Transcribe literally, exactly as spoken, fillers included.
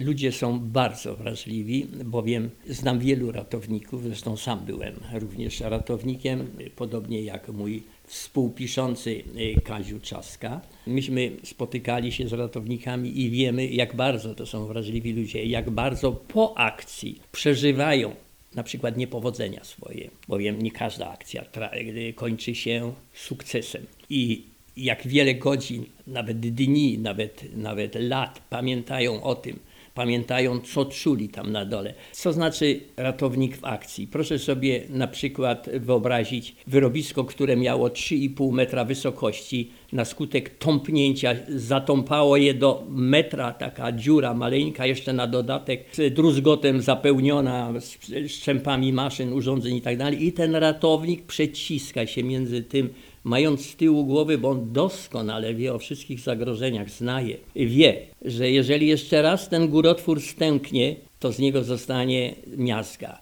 Ludzie są bardzo wrażliwi, bowiem znam wielu ratowników, zresztą sam byłem również ratownikiem, podobnie jak mój współpiszący Kaziu Czaska. Myśmy spotykali się z ratownikami i wiemy, jak bardzo to są wrażliwi ludzie, jak bardzo po akcji przeżywają na przykład niepowodzenia swoje, bowiem nie każda akcja kończy się sukcesem. I jak wiele godzin, nawet dni, nawet, nawet lat pamiętają o tym, pamiętają, co czuli tam na dole. Co znaczy ratownik w akcji? Proszę sobie na przykład wyobrazić wyrobisko, które miało trzy i pół metra wysokości. Na skutek tąpnięcia zatąpało je do metra, taka dziura maleńka, jeszcze na dodatek z druzgotem zapełniona, z szczępami maszyn, urządzeń i tak dalej. I ten ratownik przeciska się między tym, mając z tyłu głowy, bo on doskonale wie o wszystkich zagrożeniach, zna je. Wie, że jeżeli jeszcze raz ten górotwór stęknie, to z niego zostanie miazga.